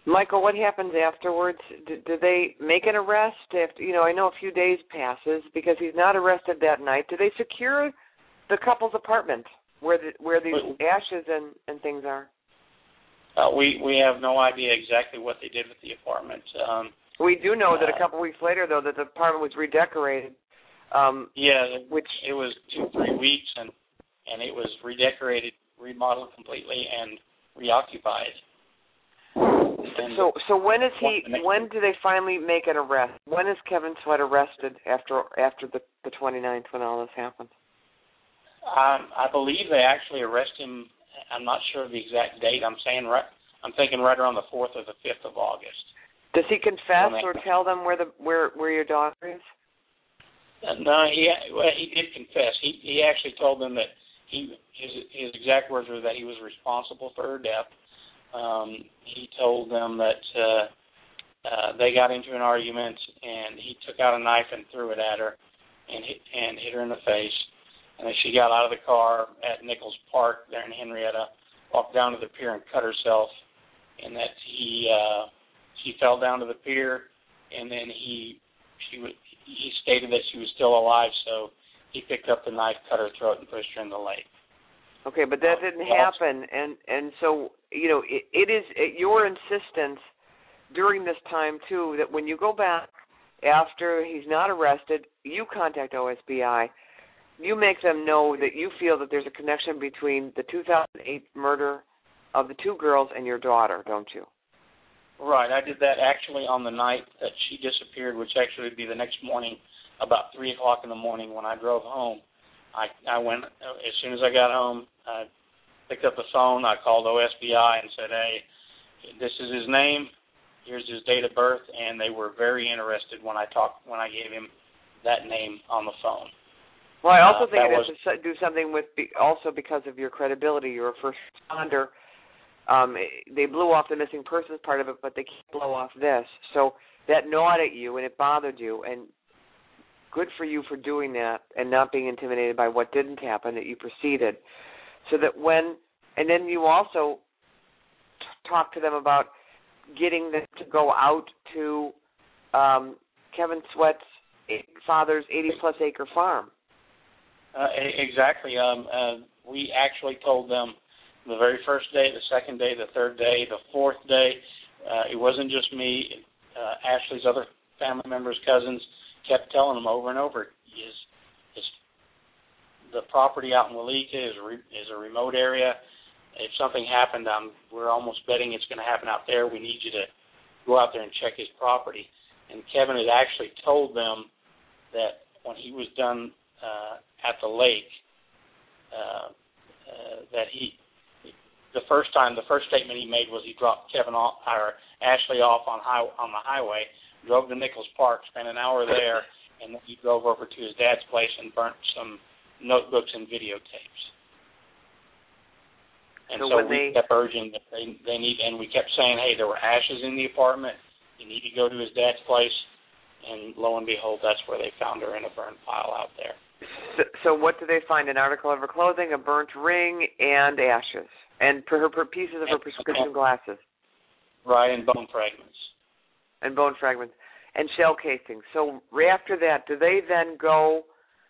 Michael, what happens afterwards? Do they make an arrest? After, I know a few days passes because he's not arrested that night. Do they secure the couple's apartment where these ashes and things are? We have no idea exactly what they did with the apartment. We do know that a couple weeks later, though, that the apartment was redecorated. It was 2-3 weeks, and it was redecorated, remodeled completely, and reoccupied. So when is he? When do they finally make an arrest? When is Kevin Sweat arrested after the 29th when all this happened? I believe they actually arrest him. I'm not sure of the exact date. I'm thinking right around the 4th or the 5th of August. Does he confess or tell them where your daughter is? No, he did confess. He actually told them that his exact words were that he was responsible for her death. He told them that they got into an argument, and he took out a knife and threw it at her, and hit her in the face. And then she got out of the car at Nichols Park there in Henrietta, walked down to the pier and cut herself, and that she fell down to the pier, and then he stated that she was still alive, so he picked up the knife, cut her throat, and pushed her in the lake. Okay, but that didn't happen, and so it is at your insistence during this time too that when you go back after he's not arrested, you contact OSBI. You make them know that you feel that there's a connection between the 2008 murder of the two girls and your daughter, don't you? Right. I did that actually on the night that she disappeared, which actually would be the next morning, about 3 o'clock in the morning when I drove home. I went, as soon as I got home, I picked up the phone, I called OSBI and said, hey, this is his name, here's his date of birth, and they were very interested when I gave him that name on the phone. Well, I also think it has to do something with also because of your credibility. You're a first responder. They blew off the missing persons part of it, but they can't blow off this. So that gnawed at you and it bothered you, and good for you for doing that and not being intimidated by what didn't happen, that you proceeded. So that and then you also talk to them about getting them to go out to Kevin Sweat's father's 80-plus acre farm. Exactly. We actually told them the very first day, the second day, the third day, the fourth day. It wasn't just me. Ashley's other family members, cousins, kept telling them over and over, the property out in Walika is a remote area. If something happened, we're almost betting it's going to happen out there. We need you to go out there and check his property. And Kevin had actually told them that when he was done at the lake, that the first statement he made was he dropped Ashley off on the highway, drove to Nichols Park, spent an hour there, and then he drove over to his dad's place and burnt some notebooks and videotapes. And so we kept urging that they need, and we kept saying, hey, there were ashes in the apartment. You need to go to his dad's place. And lo and behold, that's where they found her in a burnt pile out there. So what did they find? An article of her clothing, a burnt ring, and ashes, and pieces of her prescription glasses. Right, and bone fragments. And bone fragments. And shell casings. So after that, do they then go,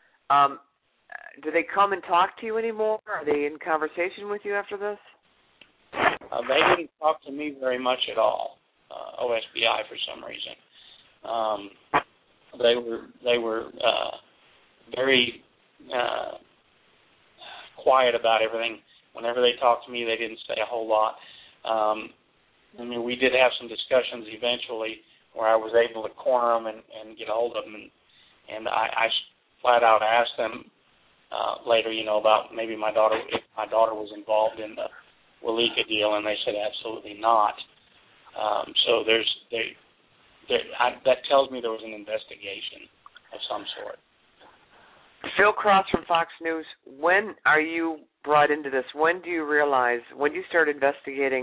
do they come and talk to you anymore? Are they in conversation with you after this? They didn't talk to me very much at all, OSBI, for some reason. They were very quiet about everything. Whenever they talked to me, they didn't say a whole lot. We did have some discussions eventually where I was able to corner them and get a hold of them, and I flat out asked them later, about maybe if my daughter was involved in the Walika deal, and they said absolutely not. So that tells me there was an investigation of some sort. Phil Cross from Fox News, when are you brought into this? When do you start investigating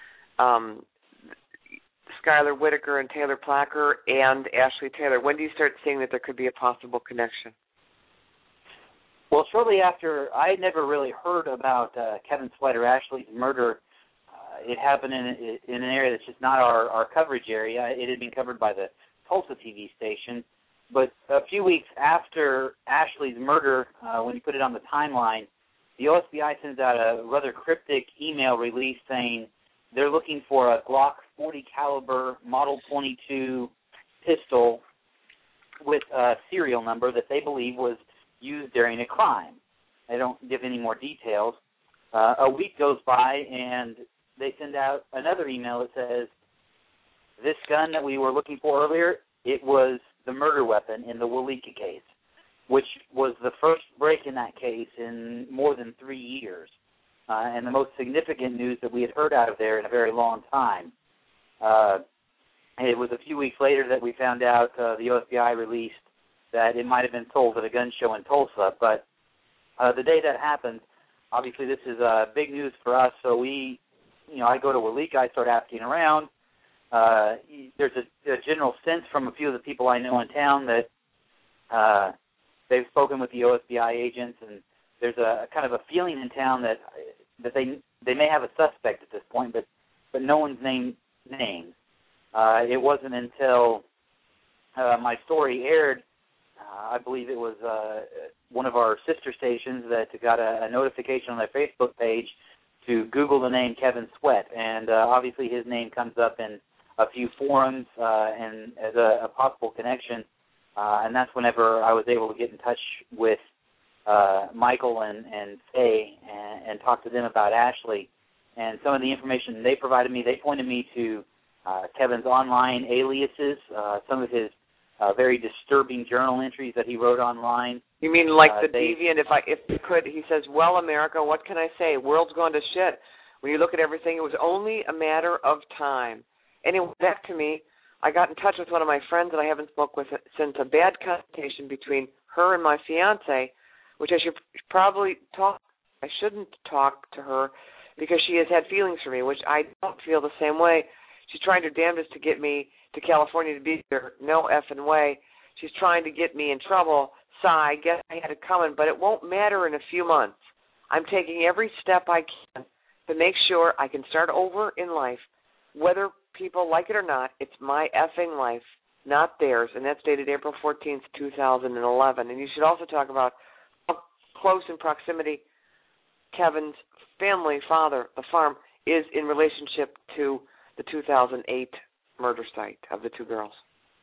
Skylar Whitaker and Taylor Placker and Ashley Taylor? When do you start seeing that there could be a possible connection? Well, shortly after, I had never really heard about Kevin Sweat or Ashley's murder. It happened in an area that's just not our coverage area. It had been covered by the Tulsa TV station. But a few weeks after Ashley's murder, when you put it on the timeline, the OSBI sends out a rather cryptic email release saying they're looking for a Glock 40 caliber Model 22 pistol with a serial number that they believe was used during a crime. They don't give any more details. A week goes by, and they send out another email that says, this gun that we were looking for earlier, it was the murder weapon in the Walika case, which was the first break in that case in more than 3 years, and the most significant news that we had heard out of there in a very long time. It was a few weeks later that we found out the OSBI released that it might have been sold at a gun show in Tulsa, but the day that happened, obviously this is big news for us, so I go to Walika, I start asking around. There's a general sense from a few of the people I know in town that they've spoken with the OSBI agents, and there's a kind of a feeling in town that they may have a suspect at this point, but no one's named names. It wasn't until my story aired, I believe it was one of our sister stations that got a notification on their Facebook page to Google the name Kevin Sweat, and obviously his name comes up in a few forums and as a possible connection, and that's whenever I was able to get in touch with Michael and Faye and talk to them about Ashley. And some of the information they provided me, they pointed me to Kevin's online aliases, some of his very disturbing journal entries that he wrote online. You mean like the deviant? If you could, he says, "Well, America, what can I say? World's gone to shit. When you look at everything, it was only a matter of time." Anyway, back to me. I got in touch with one of my friends that I haven't spoke with since a bad conversation between her and my fiance, which I should probably talk. I shouldn't talk to her because she has had feelings for me, which I don't feel the same way. She's trying her damnedest to get me to California to be there. No effing way. She's trying to get me in trouble. I guess I had it coming, but it won't matter in a few months. I'm taking every step I can to make sure I can start over in life. Whether people like it or not, it's my effing life, not theirs. And that's dated April 14th, 2011. And you should also talk about how close in proximity Kevin's family, father, the farm, is in relationship to the 2008 murder site of the two girls.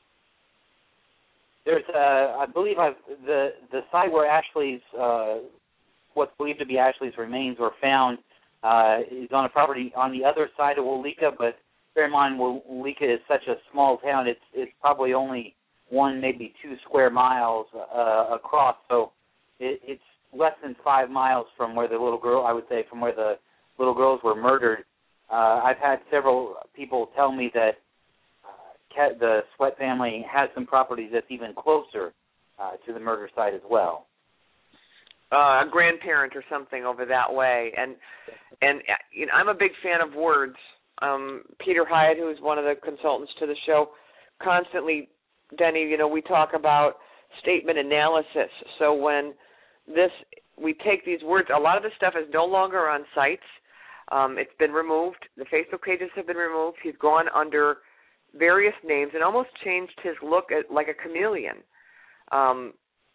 There's, I believe, the site where Ashley's, what's believed to be Ashley's remains were found is on a property on the other side of Walika, but bear in mind, Walika is such a small town, it's probably only 1, maybe 2 square miles across, so it's less than 5 miles from where the little girl, I would say, from where the little girls were murdered. I've had several people tell me that the Sweat family has some properties that's even closer to the murder site as well. A grandparent or something over that way, and you know, I'm a big fan of words. Peter Hyatt, who is one of the consultants to the show, constantly, Denny, you know, we talk about statement analysis. So when we take these words, a lot of the stuff is no longer on sites. It's been removed. The Facebook pages have been removed. He's gone under various names and almost changed his look like a chameleon. And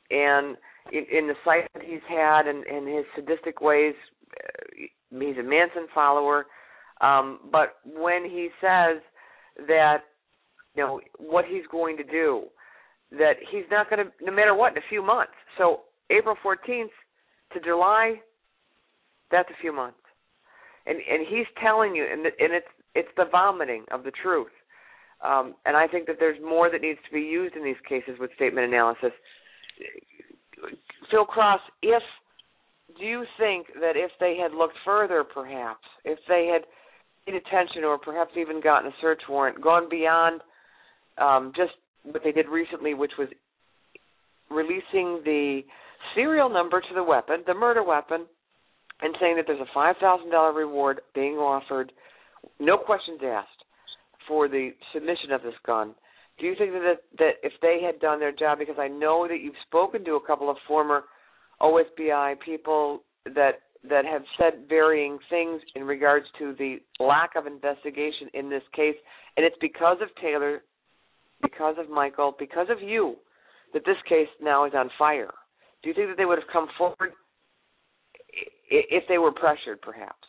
in the site that he's had and his sadistic ways, he's a Manson follower. But when he says that, you know, what he's going to do, that he's not going to, no matter what, in a few months. So April 14th to July, that's a few months. And he's telling you, and it's the vomiting of the truth. And I think that there's more that needs to be used in these cases with statement analysis. Phil Cross, do you think that if they had looked further, perhaps, if they had paid attention or perhaps even gotten a search warrant, gone beyond just what they did recently, which was releasing the serial number to the weapon, the murder weapon, and saying that there's a $5,000 reward being offered, no questions asked, for the submission of this gun. Do you think that if they had done their job, because I know that you've spoken to a couple of former OSBI people that that have said varying things in regards to the lack of investigation in this case, and it's because of Taylor, because of Michael, because of you, that this case now is on fire. Do you think that they would have come forward if they were pressured, perhaps?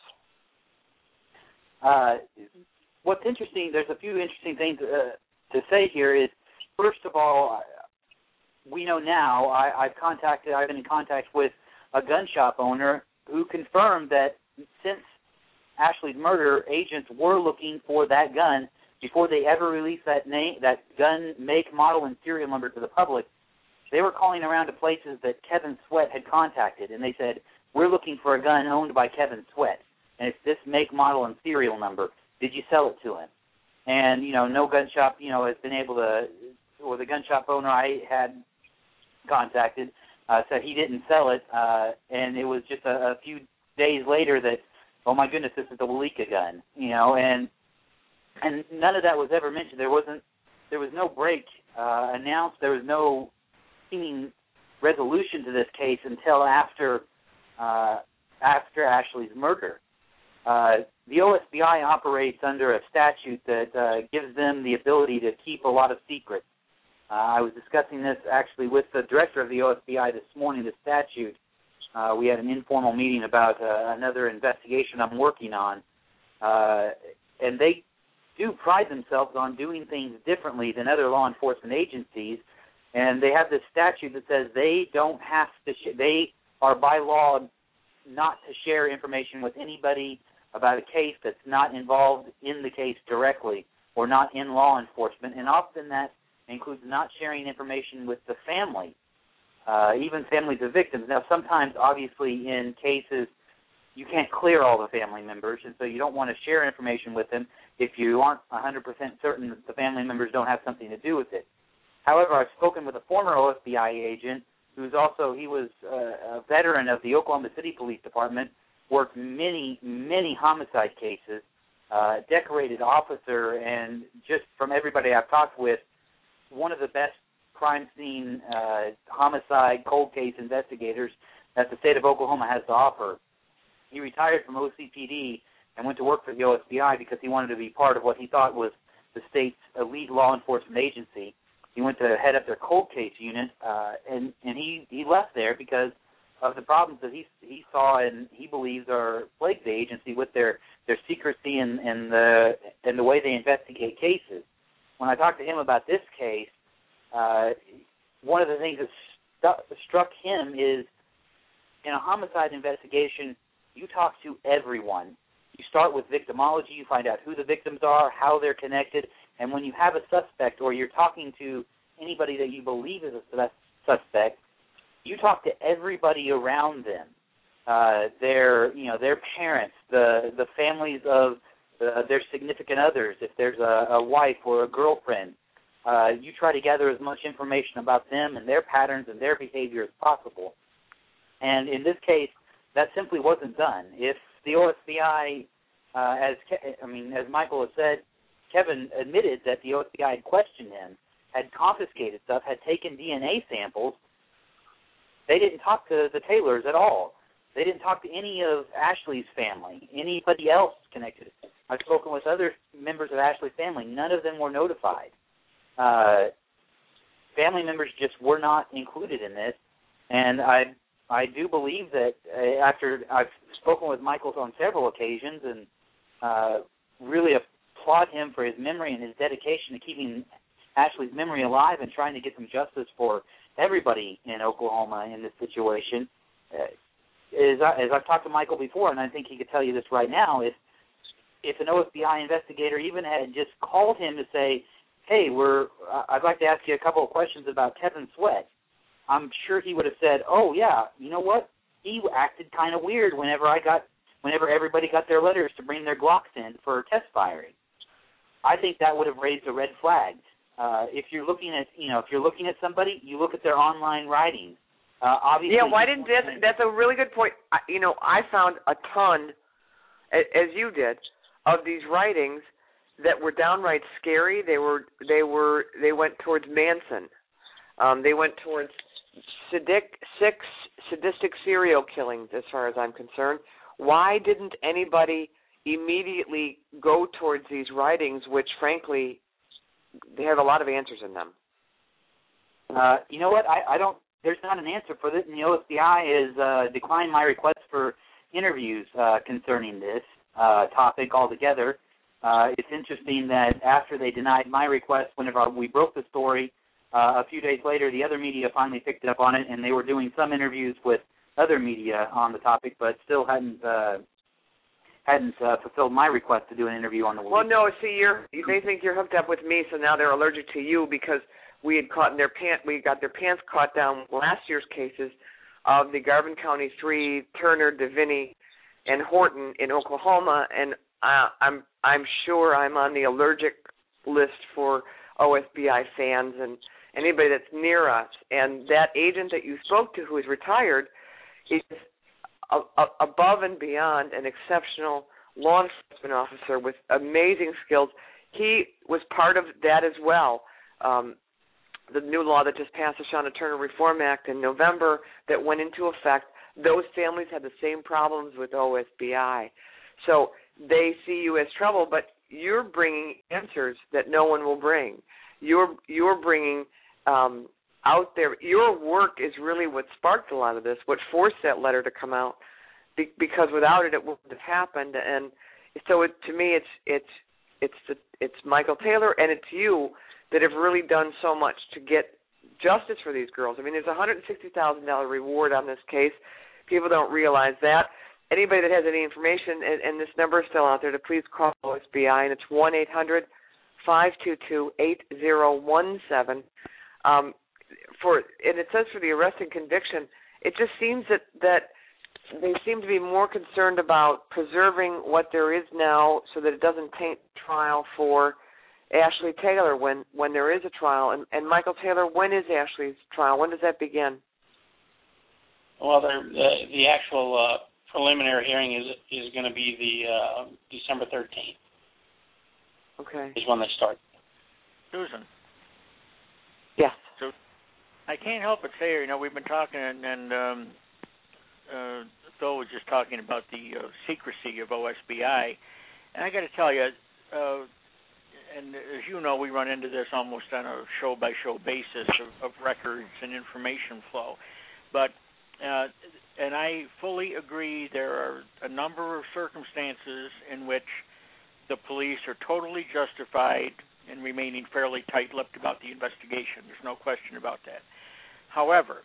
What's interesting, there's a few interesting things to say here is, first of all, we know now, I've been in contact with a gun shop owner who confirmed that since Ashley's murder, agents were looking for that gun before they ever released that gun, make, model, and serial number to the public. They were calling around to places that Kevin Sweat had contacted, and they said, we're looking for a gun owned by Kevin Sweat, and it's this make, model, and serial number. Did you sell it to him? And, no gun shop, has been able to, or the gun shop owner I had contacted said he didn't sell it, and it was just a few days later that, oh my goodness, this is the Walika gun, and none of that was ever mentioned. There was no break announced. There was no seeming resolution to this case until after Ashley's murder. The OSBI operates under a statute that gives them the ability to keep a lot of secrets. I was discussing this actually with the director of the OSBI this morning, the statute. We had an informal meeting about another investigation I'm working on. And they do pride themselves on doing things differently than other law enforcement agencies. And they have this statute that says they don't have to, they are by law not to share information with anybody about a case that's not involved in the case directly or not in law enforcement. And often that includes not sharing information with the family, even families of victims. Now, sometimes, obviously, in cases, you can't clear all the family members, and so you don't want to share information with them if you aren't 100% certain that the family members don't have something to do with it. However, I've spoken with a former OSBI agent who's also, he was a veteran of the Oklahoma City Police Department, worked many, many homicide cases, decorated officer, and just from everybody I've talked with, one of the best crime scene homicide cold case investigators that the state of Oklahoma has to offer. He retired from OCPD and went to work for the OSBI because he wanted to be part of what he thought was the state's elite law enforcement agency. He went to head up their cold case unit, and he left there because of the problems that he saw and he believes are plagued the agency with their secrecy and the way they investigate cases. When I talked to him about this case, one of the things that struck him is in a homicide investigation, you talk to everyone. You start with victimology, you find out who the victims are, how they're connected, and when you have a suspect or you're talking to anybody that you believe is a suspect, you talk to everybody around them, their parents, the families of their significant others, if there's a wife or a girlfriend. You try to gather as much information about them and their patterns and their behavior as possible. And in this case, that simply wasn't done. If the OSBI, as Michael has said, Kevin admitted that the OSBI had questioned him, had confiscated stuff, had taken DNA samples. They didn't talk to the Taylors at all. They didn't talk to any of Ashley's family, anybody else connected. I've spoken with other members of Ashley's family. None of them were notified. Family members just were not included in this. And I do believe that after I've spoken with Michael on several occasions and really applaud him for his memory and his dedication to keeping Ashley's memory alive and trying to get some justice for everybody in Oklahoma in this situation. As I've talked to Michael before, and I think he could tell you this right now, if an OSBI investigator even had just called him to say, hey, I'd like to ask you a couple of questions about Kevin Sweat, I'm sure he would have said, oh, yeah, you know what? He acted kind of weird whenever everybody got their letters to bring their Glocks in for test firing. I think that would have raised a red flag. If you're looking at somebody, you look at their online writings. Obviously, yeah, why didn't this? That's a really good point. I found a ton, as you did, of these writings that were downright scary. They went towards Manson. They went towards sadistic serial killings, as far as I'm concerned. Why didn't anybody immediately go towards these writings, which, frankly, they have a lot of answers in them? You know what? I don't. There's not an answer for this, and the OSBI has declined my request for interviews concerning this topic altogether. It's interesting that after they denied my request, whenever we broke the story, a few days later, the other media finally picked up on it, and they were doing some interviews with other media on the topic, but still hadn't fulfilled my request to do an interview on the. Well, no, see, they think you're hooked up with me, so now they're allergic to you because we had we got their pants caught down last year's cases of the Garvin County 3, Turner, DeVinny, and Horton in Oklahoma, and I'm sure I'm on the allergic list for OSBI fans and anybody that's near us. And that agent that you spoke to, who is retired, is above and beyond an exceptional law enforcement officer with amazing skills. He was part of that as well. The new law that just passed, the Shawna Turner Reform Act in November, that went into effect, those families had the same problems with OSBI. So they see you as trouble, but you're bringing answers that no one will bring. You're bringing out there. Your work is really what sparked a lot of this, what forced that letter to come out, because without it, it wouldn't have happened. And so to me, it's Michael Taylor and it's you that have really done so much to get justice for these girls. I mean, there's a $160,000 reward on this case. People don't realize that. Anybody that has any information, and this number is still out there, to please call OSBI, and it's 1-800-522-8017. And it says for the arrest and conviction, it just seems that they seem to be more concerned about preserving what there is now so that it doesn't taint the trial for Ashley Taylor when there is a trial. And Michael Taylor, when is Ashley's trial? When does that begin? Well, the actual preliminary hearing is going to be the December 13th. Okay. Is when they start. Susan. Yes. So I can't help but say, we've been talking, and Phil was just talking about the secrecy of OSBI, and I got to tell you, and as you know, we run into this almost on a show-by-show basis of records and information flow. But, and I fully agree, there are a number of circumstances in which the police are totally justified in remaining fairly tight-lipped about the investigation. There's no question about that. However,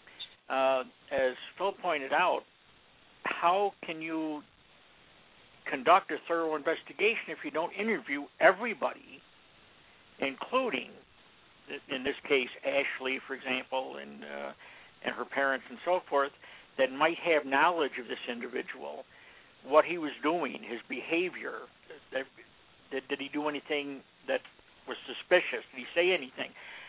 as Phil pointed out, how can you conduct a thorough investigation if you don't interview everybody, including, in this case, Ashley, for example, and her parents and so forth, that might have knowledge of this individual, what he was doing, his behavior. Did he do anything that was suspicious? Did he say anything?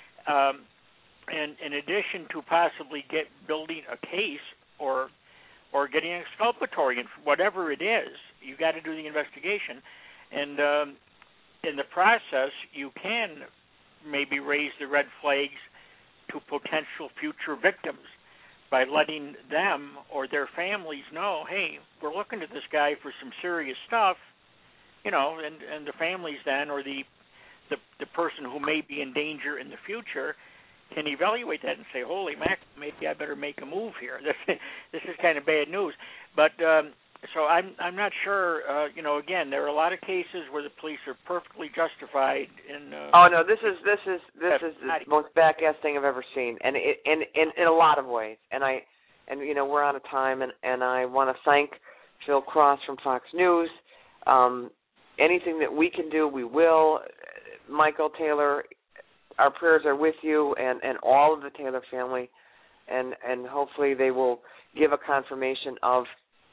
And in addition to possibly building a case or getting exculpatory, and whatever it is, you got to do the investigation. And in the process, you can maybe raise the red flags to potential future victims by letting them or their families know, hey, we're looking at this guy for some serious stuff, and the families then, or the person who may be in danger in the future, can evaluate that and say, holy mac, maybe I better make a move here. This is kind of bad news. But so I'm not sure. Again, there are a lot of cases where the police are perfectly justified in. Oh no, this is the most back-ass thing I've ever seen, and in a lot of ways. And we're out of time, and I want to thank Phil Cross from Fox News. Anything that we can do, we will. Michael Taylor, our prayers are with you and all of the Taylor family, and hopefully they will give a confirmation of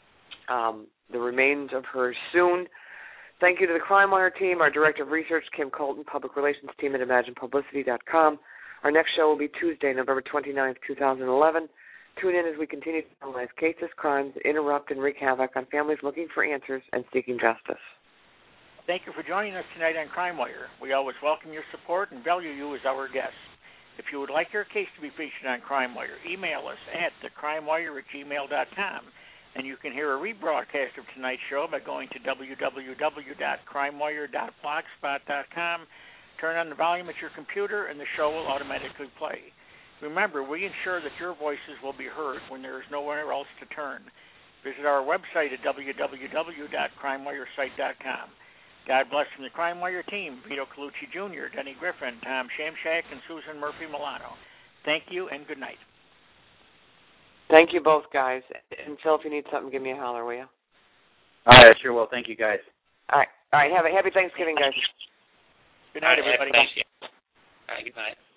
the remains of her soon. Thank you to the Crime Wire team, our Director of Research, Kim Colton, Public Relations team at ImaginePublicity.com. Our next show will be Tuesday, November 29th, 2011. Tune in as we continue to analyze cases, crimes, interrupt, and wreak havoc on families looking for answers and seeking justice. Thank you for joining us tonight on Crime Wire. We always welcome your support and value you as our guests. If you would like your case to be featured on Crime Wire, email us at thecrimewire@gmail.com. And you can hear a rebroadcast of tonight's show by going to www.crimewire.blogspot.com. Turn on the volume at your computer, and the show will automatically play. Remember, we ensure that your voices will be heard when there is nowhere else to turn. Visit our website at www.crimewiresite.com. God bless from the Crime Wire team, Vito Colucci Jr., Denny Griffin, Tom Shamshak, and Susan Murphy-Milano. Thank you, and good night. Thank you both, guys. And Phil, if you need something, give me a holler, will you? All right, sure will. Thank you, guys. All right. Have a happy Thanksgiving, guys. Good night, everybody. Thanks. All right, good night.